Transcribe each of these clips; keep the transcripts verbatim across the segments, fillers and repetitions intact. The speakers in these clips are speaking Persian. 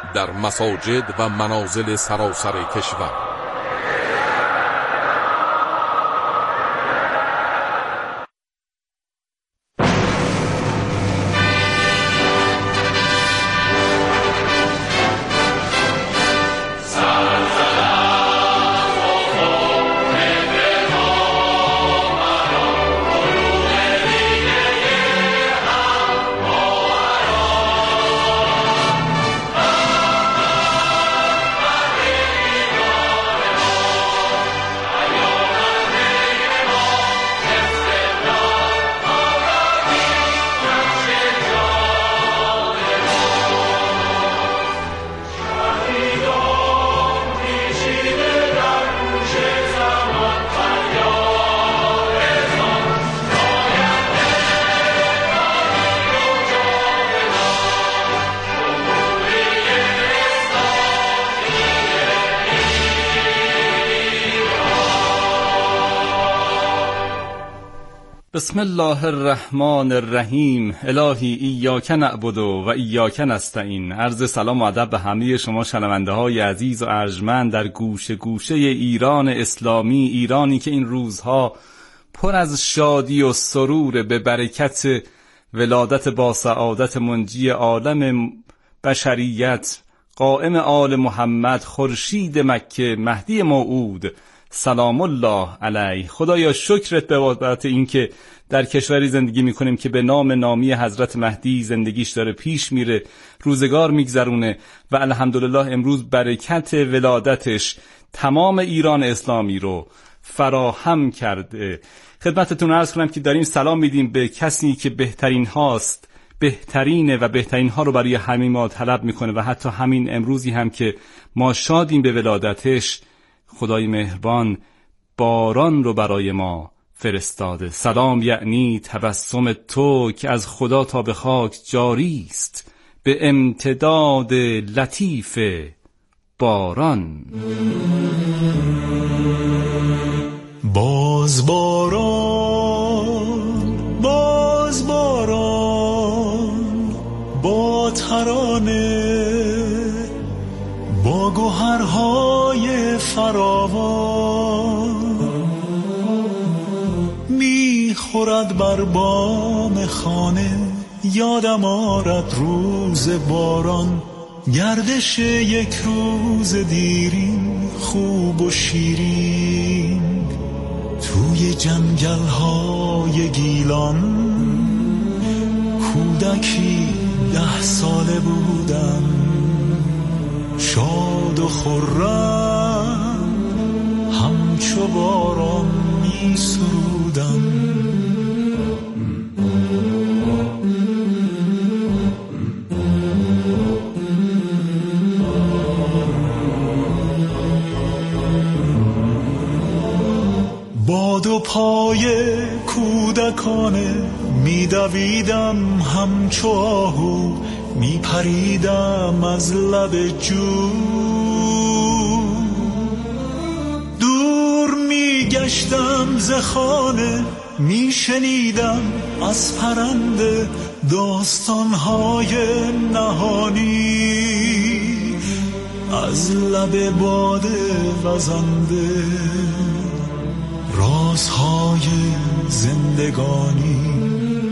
در مساجد و منازل سراسر کشور. بسم الله الرحمن الرحیم. الهی ایاک نعبد و ایاک نستعین. عرض سلام و ادب به همه شما شنونده های عزیز و ارجمند در گوشه گوشه ایران اسلامی، ایرانی که این روزها پر از شادی و سرور به برکت ولادت با سعادت منجی عالم بشریت، قائم آل محمد، خورشید مکه، مهدی موعود سلام الله علیه. خدایا شکرت به بابت این که در کشوری زندگی میکنیم که به نام نامی حضرت مهدی زندگیش داره پیش میره، روزگار میگذرونه و الحمدلله امروز برکت ولادتش تمام ایران اسلامی رو فراهم کرده. خدمتتون عرض کنم که داریم سلام میدیم به کسی که بهترین هاست، بهترینه و بهترین ها رو برای همه ما طلب میکنه و حتی همین امروزی هم که ما شادیم به ولادتش، خدای مهربان باران رو برای ما فرستاده. سلام یعنی تبسم تو که از خدا تا به خاک جاری است، به امتداد لطیف باران. باز باران، باز باران، با ترانه، با گوهرهای فراوان، میخورد بر بام خانه. یادم آرد روز باران، گردش یک روز دیرین، خوب و شیرین. توی جنگل‌های گیلان، کودکی ده ساله بودم، شاد و خرم همچو باران می سرودم. با دو پای کودکانه می دویدم همچو آهو، می پریدم از لب جو. دور می گشتم ز خانه، می شنیدم از پرنده داستانهای نهانی، از لب باده وزنده رازهای زندگانی.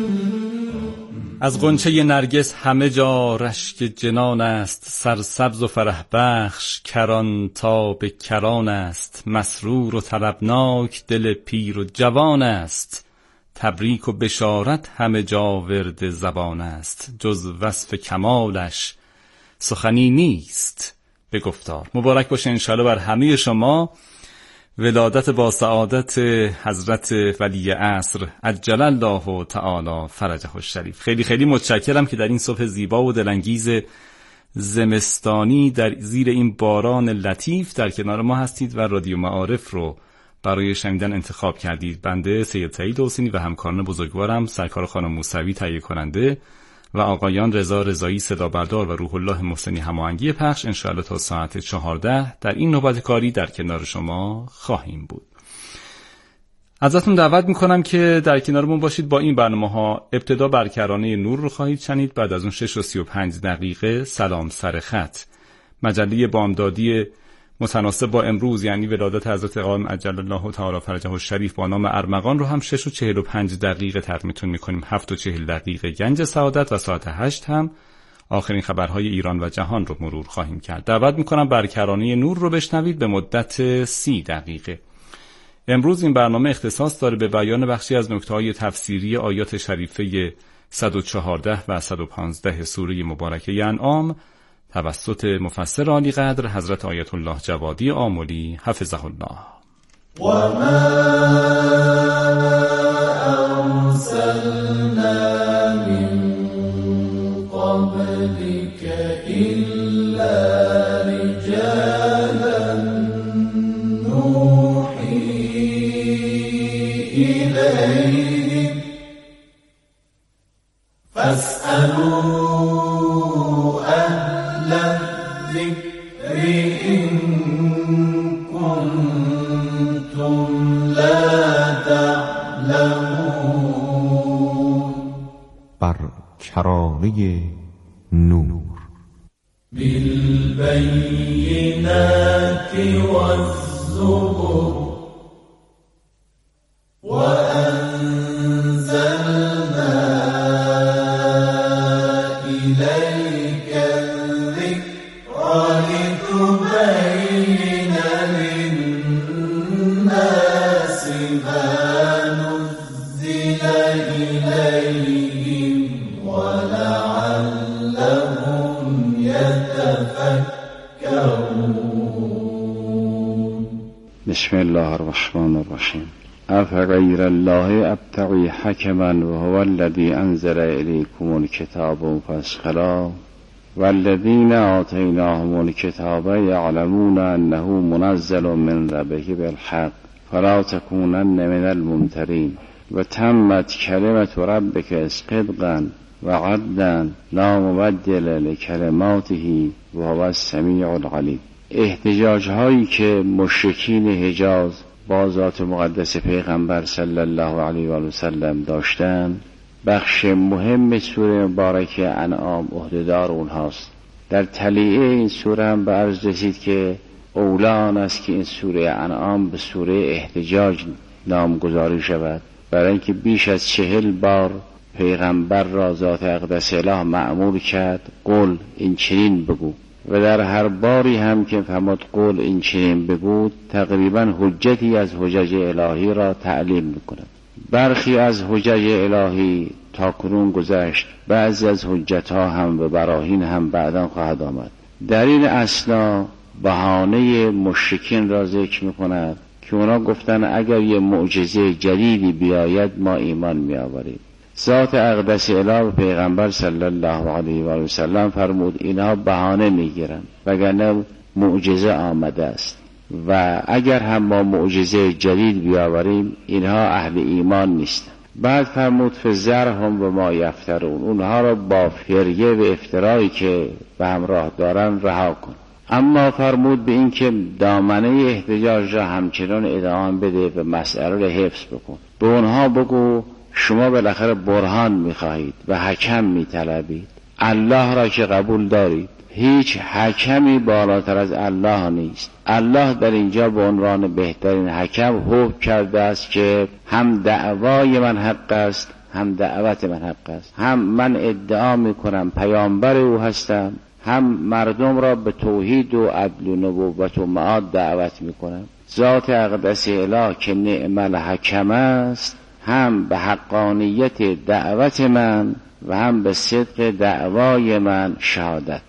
از غنچه نرگس همه جا رشک جنان است، سرسبز و فرح بخش کران تا به کران است. مسرور و طلبناک دل پیر و جوان است، تبریک و بشارت همه جا ورد زبان است. جز وصف کمالش سخنی نیست به گفتار. مبارک باشه انشاءالله بر همه شما ولادت با سعادت حضرت ولی عصر عجل الله تعالی فرجه الشریف. خیلی خیلی متشکرم که در این صبح زیبا و دلانگیز زمستانی در زیر این باران لطیف در کنار ما هستید و رادیو معارف رو برای شنیدن انتخاب کردید. بنده سید سعید حسینی و همکاران بزرگوارم سرکار خانم موسوی تهیه کننده و آقایان رضا رضایی صدا بردار و روح الله محسنی هماهنگی پخش انشاءالله تا ساعت چهارده در این نوبت کاری در کنار شما خواهیم بود. ازتون دعوت میکنم که در کنارمون باشید با این برنامه ها. ابتدا برکرانه نور رو خواهید شنید، بعد از اون شش و سی و پنج دقیقه سلام سر خط، مجله بامدادی متناسب با امروز، یعنی ولادت حضرت قائم عجل الله تعالی فرجه الشریف، با نام ارمغان رو هم شش و چهل و پنج دقیقه تقدیمتون میکنیم. هفت و چهل دقیقه گنج سعادت و ساعت هشت هم آخرین خبرهای ایران و جهان رو مرور خواهیم کرد. دعوت میکنم بر کرانه نور رو بشنوید به مدت سی دقیقه. امروز این برنامه اختصاص داره به بیان بخشی از نکته‌های تفسیری آیات شریفه صد و چهارده و صد و پانزده سوره مبارکه انعام توسط مفسر عالی قدر حضرت آیت الله جوادی آملی حفظه الله. و ما ارسلنا من قبلك الا رجالا نوحی الیهم فاسألوا اهل الذکر ان کنتم لا تعلمون. بر کرانه نور. بالبینات والزبر وأنزلنا إليك الذكر لتبين للناس ما نزل إليهم ولعلهم يتفكرون. بسم الله الرحمن الرحیم. افغیر الله ابتغی حکما وهو الذی انزل الیکم الکتاب فاسخلا والذین آتیناهم الکتاب یعلمون انه منزل من ربه بالحق فلا تکونن من الممترین و تمت کلمت ربک صدقا و عدلا لا مبدل لکلماته و هو السمیع العلیم. احتجاج هایی که مشرکین حجاز با ذات مقدس پیغمبر صلی الله علیه و آله و سلم داشتند، بخش مهم سوره مبارکه انعام عهدهدار اونهاست. در تلیعه این سوره هم به عرض رسید که اولی آن است که این سوره انعام به سوره احتجاج نامگذاری شود، برای اینکه بیش از چهل بار پیغمبر را ذات اقدس اله مأمور کرد قل این چنین بگو، و در هر باری هم که فرمود قول این چنین بگو تقریبا حجتی از حجج الهی را تعلیم میکند. برخی از حجج الهی تا کنون گذشت، بعضی از حجت ها هم و براهین هم بعداً خواهد آمد. در این اثنا بهانه مشرکین را ذکر میکند که اونا گفتن اگر یه معجزه جدیدی بیاید ما ایمان میآوریم. ذات اقدس اله پیغمبر صلی الله علیه و آله و سلم فرمود اینها بهانه میگیرن وگرنه معجزه آمده است و اگر هم ما معجزه جدید بیاوریم اینها اهل ایمان نیستن. بعد فرمود فذرهم و ما یفترون، اونها را با فریه و افترایی که به همراه دارن رها کن. اما فرمود به این که دامنه احتجاج را همچنان ادامه بده و مسئله را حفظ بکن. به اونها بگو شما بالاخره برهان میخواهید و حکم میطلبید، الله را که قبول دارید، هیچ حکمی بالاتر از الله نیست. الله در اینجا به عنوان بهترین حکم حکم کرده است که هم دعوای من حق است هم دعوت من حق است، هم من ادعا میکنم پیامبر او هستم، هم مردم را به توحید و عدل و نبوت و معاد دعوت میکنم. ذات اقدس اله که نعم الحکم است هم به حقانیت دعوت من و هم به صدق دعوای من شهادت.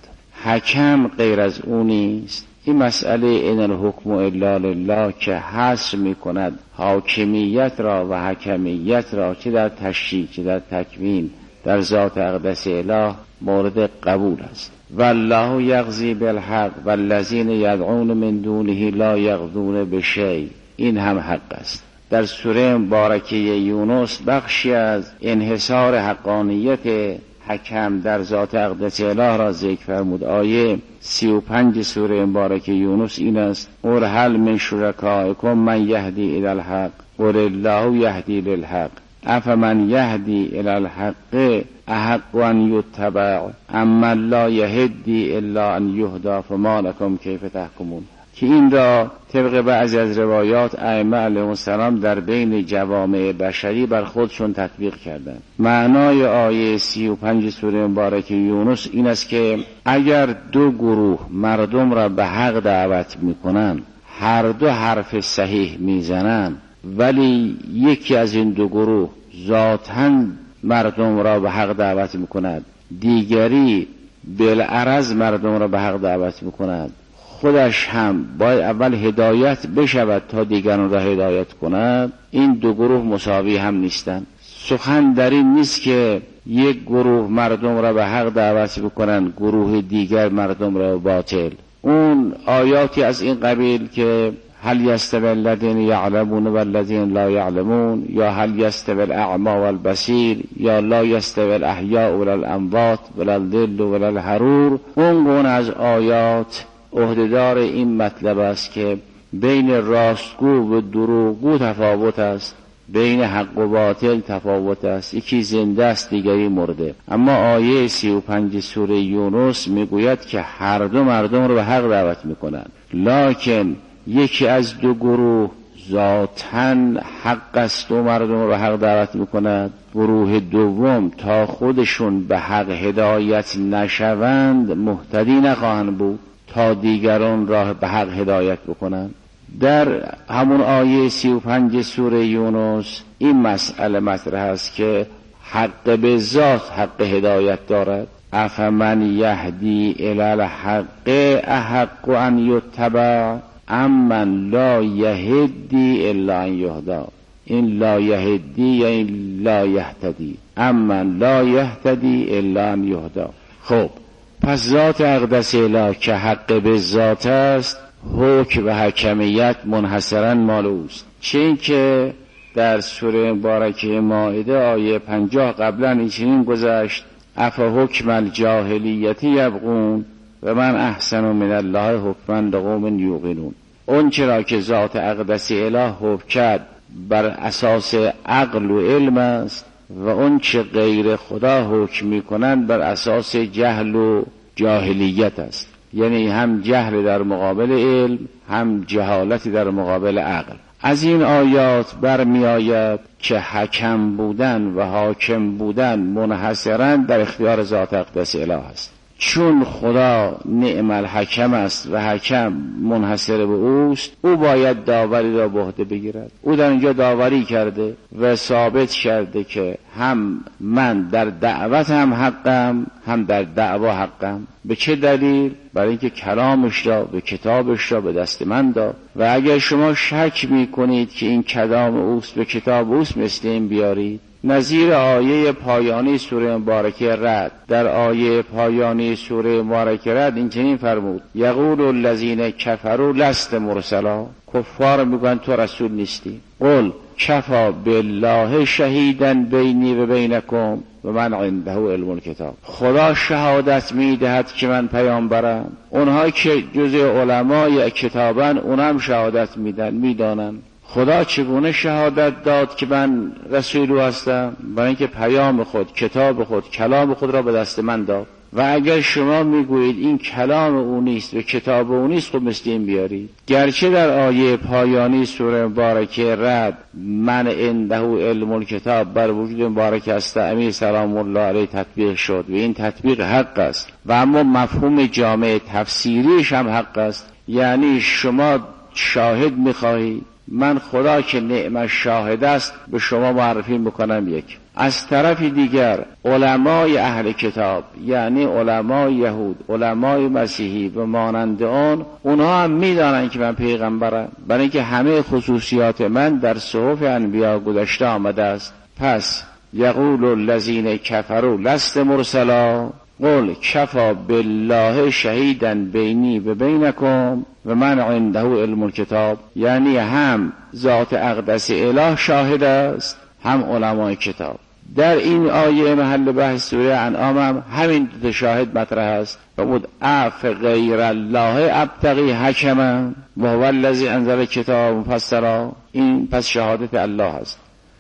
حکم غیر از او نیست. این مسئله این الحکم الا لله که حصر می کند حاکمیت را و حکمیت را چه در تشریع چه در تکوین در ذات اقدس اله مورد قبول است. والله یقضی بالحق والذین یدعون من دونه لا یقضون بشیء، این هم حق است. در سوره مبارکه یونس بخشی از انحصار حقانیت حکم در ذات اقدس اله را ذکر فرمود. آیه سی و پنج سوره مبارکه یونس این است: قل هل من شرکائکم من یهدی الی الحق قل الله یهدی للحق افمن یهدی الی الحق احق ان یتبع اما لا یهدی الا ان یهدی فما لکم کیف تحکمون، که این را طبق بعضی از روایات ائمه علیهم السلام در بین جوامع بشری بر خودشون تطبیق کردند. معنای آیه سی و پنج سوره مبارکه یونس این است که اگر دو گروه مردم را به حق دعوت میکنن، هر دو حرف صحیح میزنن، ولی یکی از این دو گروه ذاتاً مردم را به حق دعوت میکند، دیگری بالعرض مردم را به حق دعوت میکند، خودش هم باید اول هدایت بشود تا دیگران را هدایت کند، این دو گروه مساوی هم نیستند. سخن در این نیست که یک گروه مردم را به حق دعوت بکنند، گروه دیگر مردم را به باطل. اون آیاتی از این قبیل که هل یستوی الذین یعلمون والذین لا یعلمون، یا هل یستوی الاعمی والبصیر، یا لا یستوی الاحیاء ولا الاموات ولا الظل ولا الحرور، اون گونه از آیات عهدهدار این مطلب است که بین راستگو و دروغگو تفاوت است، بین حق و باطل تفاوت است، یکی زنده است دیگری مرده. اما آیه سی و پنج سوره یونس میگوید که هر دو مردم رو به حق دعوت میکنند، لکن یکی از دو گروه ذاتاً حق است و مردم رو به حق دعوت میکند، گروه دوم تا خودشون به حق هدایت نشوند مهتدی نخواهند بود تا دیگران راه به حق هدایت بکنند. در همون آیه سی و پنج سوره یونس این مسئله مطرح است که حق به ذات حق هدایت دارد. افمن یهدی الی الحق احق ان یتبع امن لا یهدی الا ان یهدی. این لا یهدی یعنی لا یهتدی، امن لا یهتدی الا ان یهدی. خب پس ذات اقدس اله که حق به ذات است، حکم و حکمیت منحصرا مال اوست. چه این که در سوره مبارکه مائده آیه پنجاه قبلا این چنین گذشت افا حکم الجاهلیت یبغون و من احسن من الله حکما لقوم یوقنون. اون چرا که ذات اقدس اله حکم کرد بر اساس عقل و علم است و اون چه غیر خدا حکم میکنند بر اساس جهل و جاهلیت است، یعنی هم جهل در مقابل علم، هم جهالت در مقابل عقل. از این آیات برمی آید که حکم بودن و حاکم بودن منحصراً در اختیار ذات اقدس اله است. چون خدا نعم الحکم است و حکم منحصر به اوست، او باید داوری را به عهده بگیرد. او در اینجا داوری کرده و ثابت کرده که هم من در دعوت هم حقم، هم در دعوا حقم. به چه دلیل؟ برای اینکه کلامش را به کتابش را به دست من داد و اگر شما شک می کنید که این کلام اوست به کتاب اوست، مثل این بیارید. نظیر آیه پایانی سوره مبارکه رعد، در آیه پایانی سوره مبارکه رعد این چنین فرمود یقول الذین کفروا لست مرسلا، کفار میگن تو رسول نیستی. قل کفا بالله شهیدا بینی و بینکم و من عنده علم الکتاب. خدا شهادت میدهد که من پیامبرم، اونها که جزء علمای کتابن اونم شهادت میدن میدانن. خدا چگونه شهادت داد که من رسول او هستم؟ برای اینکه پیام خود، کتاب خود، کلام خود را به دست من داد. و اگر شما میگویید این کلام او نیست و کتاب او نیست، خب مثل این بیارید. گرچه در آیه پایانی سوره مبارکه رعد من عنده علم الکتاب بر وجود مبارک است امیر سلام الله علیه تطبیق شد و این تطبیق حق است و اما مفهوم جامع تفسیریش هم حق است. یعنی شما شاهد میخواهید، من خدا که نعم شاهد است به شما معرفی میکنم. یک از طرف دیگر علمای اهل کتاب یعنی علمای یهود، علمای مسیحی و مانند آن، اونها هم میدانن که من پیغمبرم، برای اینکه همه خصوصیات من در صحف انبیا گذشته آمده است. پس یقول الذین کفروا لست مرسلا قل کفا بالله شهیدا بینی و بینکم و من عنده علم الکتاب. یعنی هم ذات اقدس اله شاهد است، هم علمای کتاب. در این آیه محل بحث سوره انعام هم همین دو شاهد مطرح است. فرمود اف غیر الله ابتغی حکما و هو الذی انزل کتاب مفصلا. این پس شهادت الله است.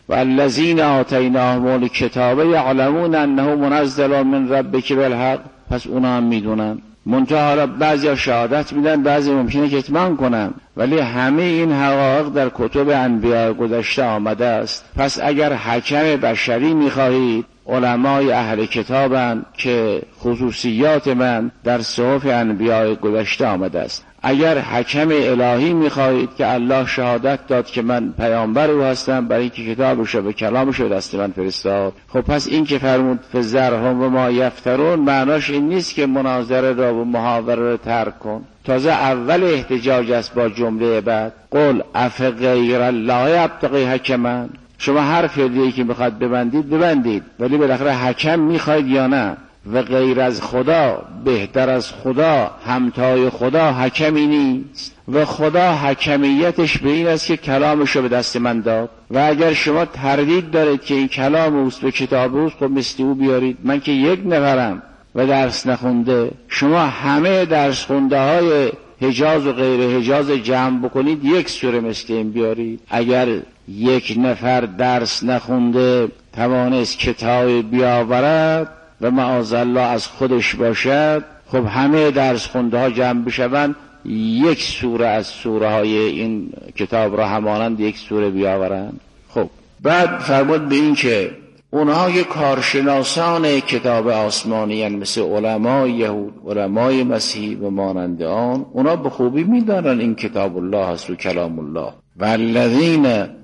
والذین آتیناهم الکتاب یعلمون انه منزل من ربک بالحق، پس اونا هم میدونن. منتها حالا بعضی ها شهادت میدن، بعضی ممکنه کتمان کنن، ولی همه این حقایق در کتب انبیاء گذشته آمده است. پس اگر حکم بشری میخواهید، علمای اهل کتابند که خصوصیات من در صحف انبیاء گذشته آمده است. اگر حکم الهی میخواهید که الله شهادت داد که من پیامبر او هستم، برای اینکه کتابش و کلامش به دست من فرستاد، خب پس این که فرمود فذرهم و ما یفترون، معناش این نیست که مناظره را و محاوره را ترک کن. تازه اول احتجاج است با جمله بعد قل افغیر الله ابتغی حکما. شما هر فعلی که میخواد ببندید ببندید، ولی بالاخره حکم میخواید یا نه؟ و غیر از خدا، بهتر از خدا، همتای خدا حکمی نیست و خدا حکمیتش به این است که کلامش رو به دست من داد. و اگر شما تردید دارید که این کلام اوست و کتاب اوست، خب مثل او بیارید. من که یک نفرم و درس نخونده، شما همه درس خونده های حجاز و غیر حجاز جمع بکنید، یک سوره مثل این بیارید. اگر یک نفر درس نخونده توانست کتاب بیاورد و معاذالله از خودش باشد، خب همه درس خونده ها جمع بشوند، یک سوره از سوره های این کتاب را همانند یک سوره بیاورند. خب بعد فرمود به این که اونها که کارشناسان کتاب آسمانی هستند، مثل علمای یهود، علمای مسیحی و مانند آن، اونا به خوبی میدانن این کتاب الله است و کلام الله. والذین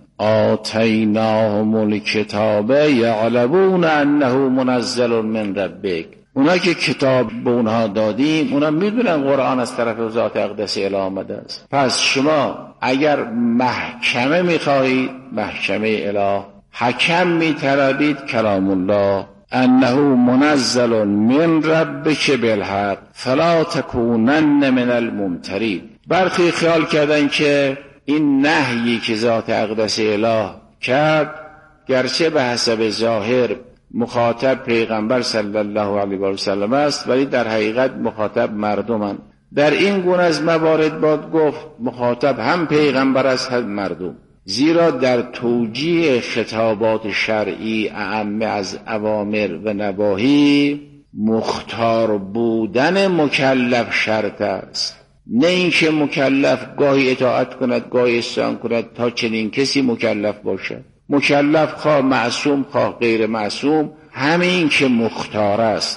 آتیناهم الکتاب یعلمون انه منزل من ربک. اونا که کتاب به اونها دادیم، اونا میدونن قرآن از طرف ذات اقدس اله آمده است. پس شما اگر محکمه میخواهید، محکمه اله، حکم میطلبید، کلام الله، انه منزل من ربک بالحق فلا تکونن من الممترین. برخی خیال کردن که این نهیی که ذات اقدس اله کرد، گرچه به حسب ظاهر مخاطب پیغمبر صلی الله علیه و سلم است، ولی در حقیقت مخاطب مردمند. در این گونه از موارد باید گفت مخاطب هم پیغمبر است هم مردم، زیرا در توجیه خطابات شرعی اعم از اوامر و نواهی مختار بودن مکلف شرط است، نه اینکه مکلف گاهی اطاعت کند گاهی عصیان کند تا چنین کسی مکلف باشد. مکلف خواه معصوم خواه غیر معصوم، همین که مختار است،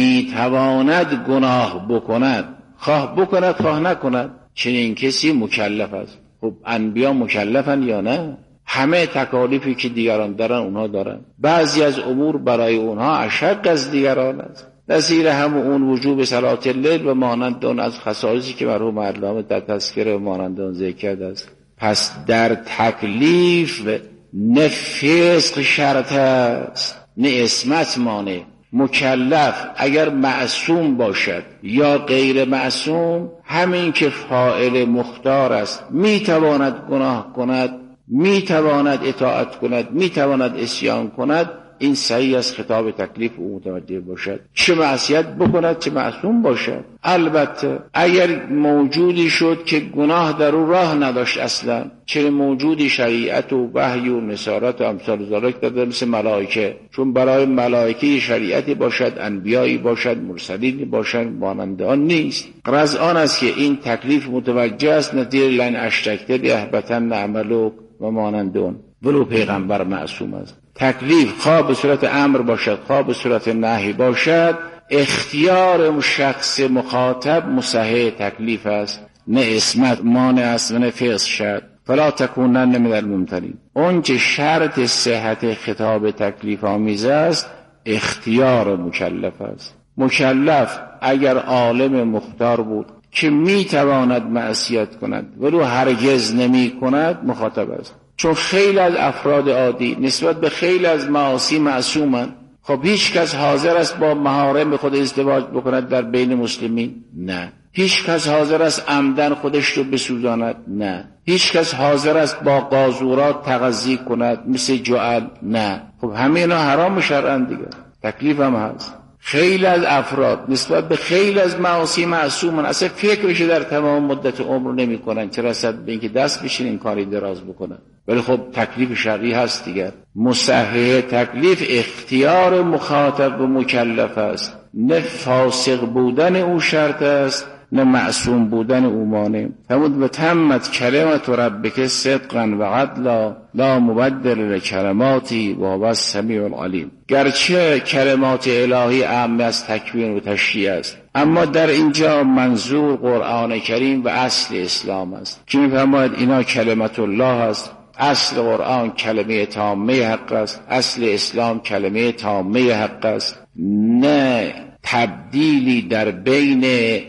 میتواند گناه بکند، خواه بکند خواه نکند، چنین کسی مکلف است. خب انبیا مکلفن یا نه؟ همه تکالیفی که دیگران دارن اونها دارن، بعضی از امور برای اونها اشق از دیگران است، نظیر هم اون وجوب صلات اللیل و مانند اون از خصائصی که مرحوم علامه در تذکره و مانند اون ذکر کرده است. پس در تکلیف نه فسق شرط است نه اسمت مانع. مکلف اگر معصوم باشد یا غیر معصوم، همین که فاعل مختار است، میتواند گناه کند، میتواند اطاعت کند، میتواند عصیان کند. این صحیح از خطاب تکلیف او متوجه باشد، چه معصیت بکند چه معصوم باشد. البته اگر موجودی شد که گناه در او راه نداشت اصلا، چه موجودی شریعت و وحی و نصارت و امثال ذالک داده، مثل ملائکه، چون برای ملائکه شریعتی باشد، انبیایی باشد، مرسلینی باشد، مانند آن نیست. غرض آن است که این تکلیف متوجه است، نظیر لن اشتکت بیهبتن نعملو و مانند آن، ولو پیغمبر معصوم است. تکلیف خواه به صورت امر باشد خواه به صورت نهی باشد، اختیار شخص مخاطب مصحح تکلیف است، نه اسمت مانع است و نه فسق شد. فلا تکونن من الممترین. اون که شرط صحت خطاب تکلیف آمیز است، اختیار مکلف است. مکلف اگر عالم مختار بود که میتواند معصیت کند ولو هرگز نمی کند، مخاطب است. چون خیلی از افراد عادی نسبت به خیلی از معاصی معصومن. خب هیچ کس حاضر است با محارم خود ازدواج بکند در بین مسلمین؟ نه. هیچ کس حاضر است عمدن خودش رو بسوزاند؟ نه. هیچ کس حاضر است با قاذورات تغذی کند مثل جعل؟ نه. خب همه اینا حرام شرعن دیگه. تکلیف هم هست. خیلی از افراد نسبت به خیلی از معاصی معصومن اصلا فکرش در تمام مدت عمر نمی کنن، چه رسد به اینکه دست بشین این کاری دراز بکنن. ولی خب تکلیف شرعی هست دیگر. مصحح تکلیف اختیار مخاطب و مکلف است، نه فاسق بودن او شرط است نه معصوم بودن او مانع. همون و تمت کلمت ربک صدقا و عدلا لا مبدل لکلماتی و هو السمیع العلیم. گرچه کلمات الهی اعم از تکوین و تشریع است، اما در اینجا منظور قرآن کریم و اصل اسلام است که می‌فرماید اینا کلمت الله است. اصل قرآن کلمه تامه حق است، اصل اسلام کلمه تامه حق است، نه تبدیلی در بین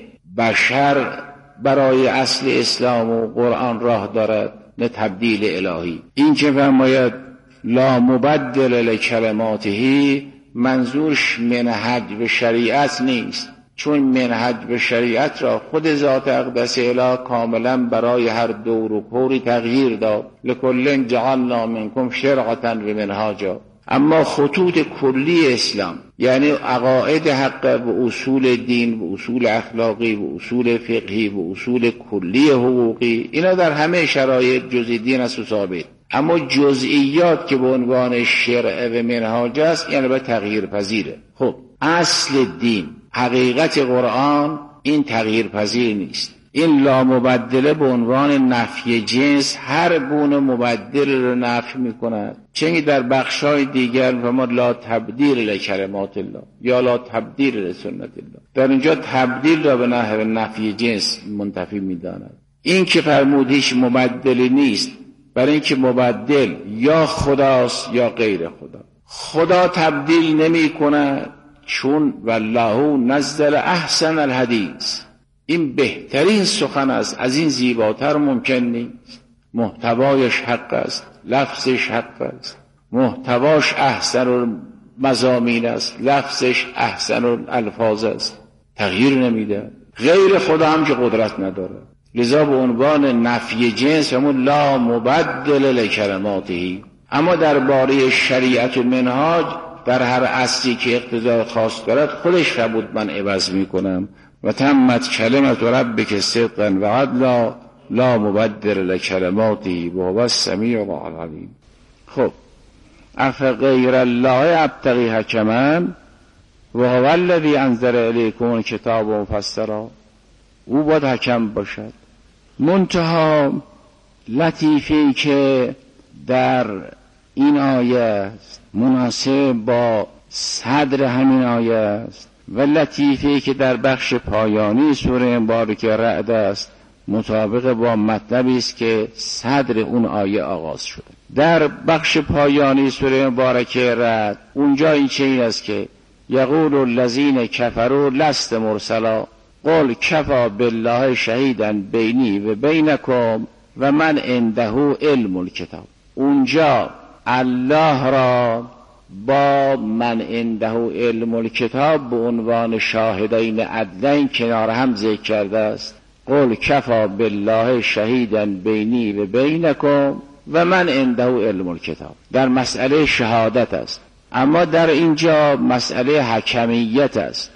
بشر برای اصل اسلام و قرآن راه دارد، نه تبدیل الهی. این که فرماید لا مبدل لکلماته منظورش منهج به شریعت نیست، چون منهج به شریعت را خود ذات اقدس اله کاملا برای هر دور و کوری تغییر داد. لکل جعلنا منکم شرعة و منهاجا. اما خطوط کلی اسلام یعنی عقاید حق و اصول دین و اصول اخلاقی و اصول فقهی و اصول کلی حقوقی، اینا در همه شرایط جزئی دین است و ثابت. اما جزئیات که به عنوان شرع و منهاج است یعنی به تغییر پذیره. خب اصل دین حقیقت قرآن این تغییر پذیر نیست. این لا مبدله به عنوان نفی جنس هر گونه مبدل رو نفی میکند، چنین در بخشای دیگر فرمود لا تبدیل لکلمات الله یا لا تبدیل لسنت الله. در اینجا تبدیل را به نحو نفی جنس منتفی میداند. این که فرمود هیچ مبدلی نیست، برای اینکه مبدل یا خداست یا غیر خدا. خدا تبدیل نمی کند، چون والله نزل احسن الحدیث، این بهترین سخن است، از این زیباتر ممکن نیست. محتوایش حق است، لفظش حق است، محتواش احسن المضامین است، لفظش احسن الالفاظ است، تغییر نمیده. غیر خدا هم که قدرت نداره. لذا به عنوان نفی جنس همون لا مبدل لکلماته. اما درباره شریعت و منهاج در هر اصلی که اقتضای خاص دارد خودش فرمود من عوض میکنم و تمت کلمت ربک صدقا و عدلا لا مبدل لکلماته و هو السمیع العلیم. خب افغیر الله ابتغی حکما و هو الذی انزل الیکم الکتاب مفصلا. او باید حکم باشد. منتها لطیفی که در این آیه است مناسب با صدر همین آیه است و لطیفی که در بخش پایانی سوره مبارکه رعد است مطابق با مطلبی است که صدر اون آیه آغاز شده. در بخش پایانی سوره مبارکه رعد اونجا این چیزی است که یقول الذین کفروا لست مرسلا قل کفا بالله شهیدا بینی و بینکم و من عنده علم الکتاب. اونجا الله را با من عنده علم الکتاب به عنوان شاهدین عدلین کنار هم ذکر کرده است. قل کفا بالله شهیدا بینی و بینکم و من عنده علم الکتاب در مسئله شهادت است. اما در اینجا مسئله حکمیت است.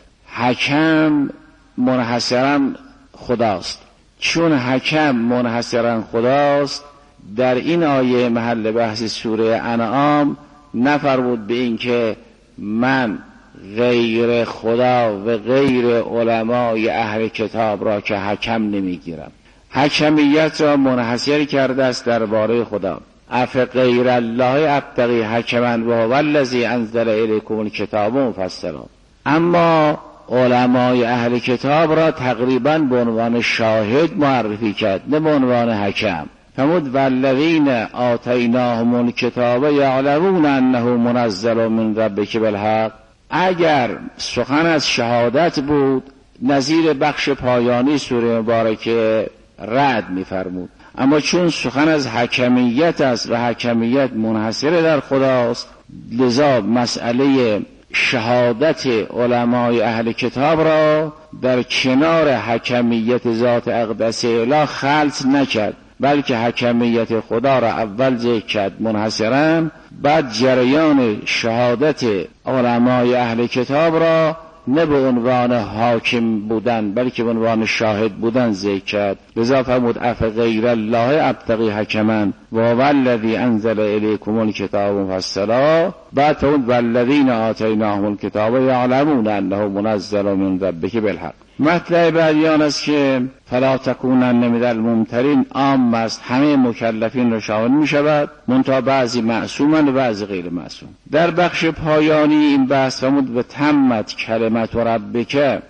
حکم منحصرا خداست. چون حکم منحصرا خداست در این آیه محل بحث سوره انعام نفرمود به این که من غیر خدا و غیر علمای اهل کتاب را که حکم نمیگیرم. حکمیت را منحصر کرده است درباره خدا. اف غیر الله ابتغی حکما و هو الذی انزل الیکم الکتاب مفصلا. اما علمای اهل کتاب را تقریبا به عنوان شاهد معرفی کرد نه به عنوان حکم. فرمود والذین آتیناهم الکتاب یعلمون انه منزل من ربک بالحق. اگر سخن از شهادت بود نظیر بخش پایانی سوره مبارکه رعد می‌فرمود. اما چون سخن از حکمیت است و حکمیت منحصر در خداست لذا مسئله شهادت علمای اهل کتاب را در کنار حکمیت ذات اقدس اله خلط نکرد، بلکه حکمیت خدا را اول ذکر کرد منحصرا، بعد جریان شهادت علمای اهل کتاب را نه به عنوان حاکم بودن بلکه به عنوان شاهد بودن ذکر کرد. لذا فرمود افغیر الله ابتغی حکما و هو الذی انزل الیکم الکتاب مفصلا. بعد فرمود والذین آتیناهم الکتاب یعلمون انه منزل من ربک بالحق. مطلب بیان است که فلا تکونن من الممترین عام است، همه مکلفین را شامل می شود، منتها بعضی معصومن و بعضی غیر معصوم. در بخش پایانی این بحث فرمود و تمت کلمت ربک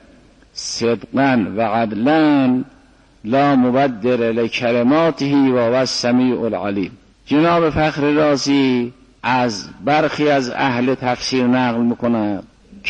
صدقا و عدلا لا مبدل لکلماته و هو السمیع العلیم. جناب فخر رازی از برخی از اهل تفسیر نقل میکنند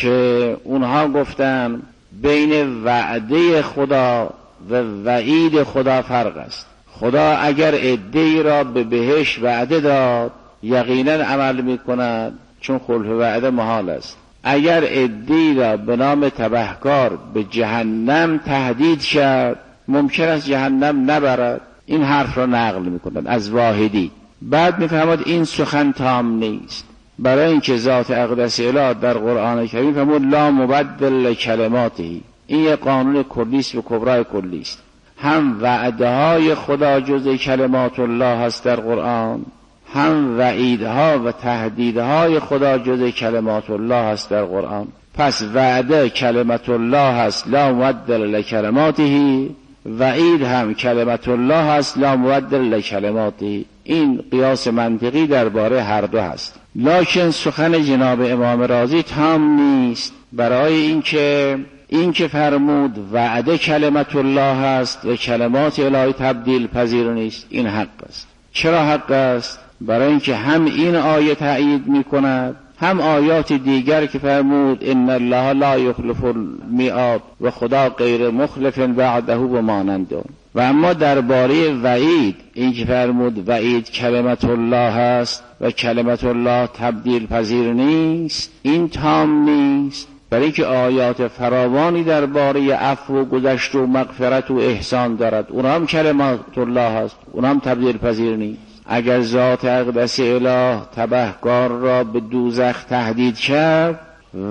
که اونها گفتن بین وعده خدا و وعید خدا فرق است. خدا اگر عده‌ای را به بهشت وعده داد یقینا عمل میکند چون خلف وعده محال است. اگر عده‌ای را به نام تبهکار به جهنم تهدید کرد ممکن است جهنم نبرد. این حرف را نقل میکنند از واحدی. بعد میفهمد این سخن تام نیست، برای اینکه ذات اقدس اله در قرآن کریم فرمود لا مبدل لکلماته. این یک قانون کلیست و کبرای کلیست. هم وعده های خدا جز کلمات الله هست در قرآن، هم وعیدها و تهدیدهای خدا جز کلمات الله هست در قرآن. پس وعده کلمت الله هست لا مبدل لکلماته، وعید هم کلمت الله هست لا مبدل لکلماته. این قیاس منطقی درباره هر دو هست. لکن سخن جناب امام رازی تام نیست، برای اینکه این که فرمود وعده کلمت الله هست و کلمات الهی تبدیل پذیر نیست، این حق است. چرا حق است؟ برای اینکه هم این آیه تأیید می کند هم آیات دیگر که فرمود ان الله لا یخلف المیعاد و خدا غیر مخلف وعده و مانند اون. و اما درباره وعید این که فرمود وعید کلمت الله هست و کلمت الله تبدیل پذیر نیست، این تام نیست، برای اینکه آیات فراوانی درباره عفو و گذشت و مغفرت و احسان دارد، اونها هم کلمات الله هست، اونها هم تبدیل پذیر نیست. اگر ذات اقدس اله تبهکار را به دوزخ تهدید کرد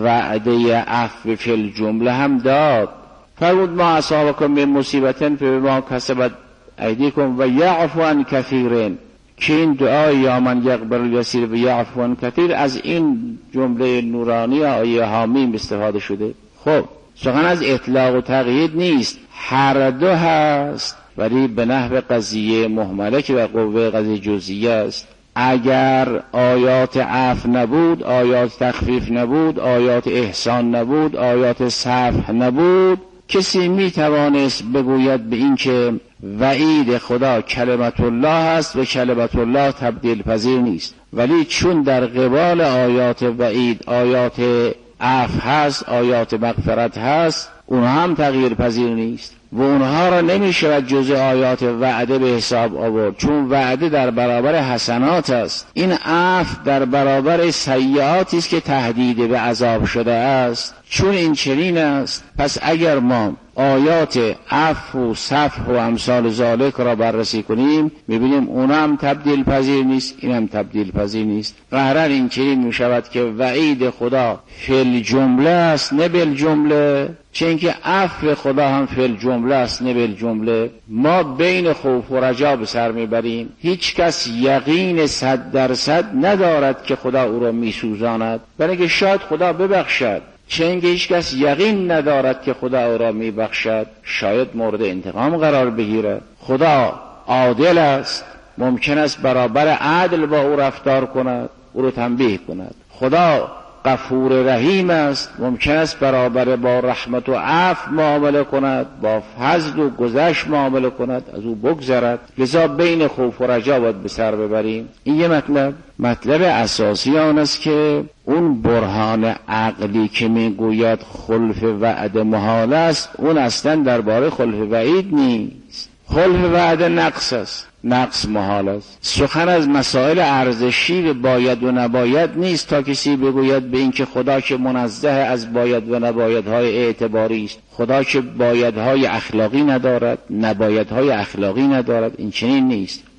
وعده عفو فی الجمله هم داد. فرمود ما اصابکم من مصیبت فبما کسبت ایدیکم و یعفو عن کثیر، که این دعای یا من یقبل الیسیر و یعفو عن کثیر از این جمله نورانی آیه حامیم استفاده شده. خب سخن از اطلاق و تقیید نیست، هر دو هست، ولی به نحو قضیه مهمله که به قوه قضیه جزئیه است. اگر آیات عفو نبود، آیات تخفیف نبود، آیات احسان نبود، آیات صفح نبود، کسی می توانست بگوید به این که وعید خدا کلمت الله است و کلمت الله تبدیل پذیر نیست. ولی چون در قبال آیات وعید آیات عفو هست، آیات مغفرت هست، اونها هم تغییر پذیر نیست و اونها را نمی شود جز آیات وعده به حساب آورد، چون وعده در برابر حسنات است. این عفو در برابر سیئاتی است که تهدید به عذاب شده است. چون این چنین است، پس اگر ما آیات عفو و صفح و امثال ذالک را بررسی کنیم میبینیم اون هم تبدیل پذیر نیست، این هم تبدیل پذیر نیست. قهرن این چنین میشود که وعید خدا فی الجمله است نه بالجمله، چون که عفو خدا هم فی الجمله است نه بالجمله. ما بین خوف و رجا به سر میبریم. هیچ کس یقین صد درصد ندارد که خدا او را میسوزاند، برای که شاید خدا ببخشد. چون که هیچ کس یقین ندارد که خدا او را میبخشد، شاید مورد انتقام قرار بگیرد. خدا عادل است، ممکن است برابر عدل با او رفتار کند، او را تنبیه کند. خدا غفور رحیم است، ممکن است برابر با رحمت و عفو معامله کند، با فضل و گذشت معامله کند، از او بگذرد. لذا بین خوف و رجا باید به سر ببریم. این یه مطلب. مطلب اساسی آن است که اون برهان عقلی که میگوید خلف وعده محال است، اون اصلا درباره خلف وعید نیست. خلف وعده نقص است، نقص محال است. سخن از مسائل ارزشی باید و نباید نیست تا کسی بگوید به این که خدا که منزه از باید و نبایدهای اعتباری است، خدا که بایدهای اخلاقی ندارد، نبایدهای اخلاقی ندارد، این چنین نیست.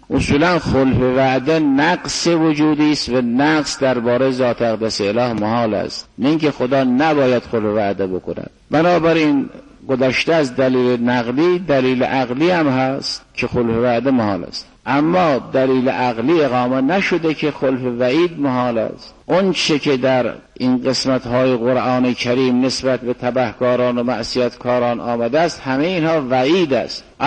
اصولا خلف وعده نقص وجودی است و نقص درباره ذات اقدس اله محال است، نه اینکه خدا نباید خلف وعده بکند. بنابراین گذشته از دلیل نقلی، دلیل عقلی هم هست که خلف وعده محال است، اما دلیل عقلی اقامه نشده که خلف وعید محال است. اون چه که در این قسمت های قرآن کریم نسبت به تبهکاران و معصیتکاران آمده است، همه اینها وعید است.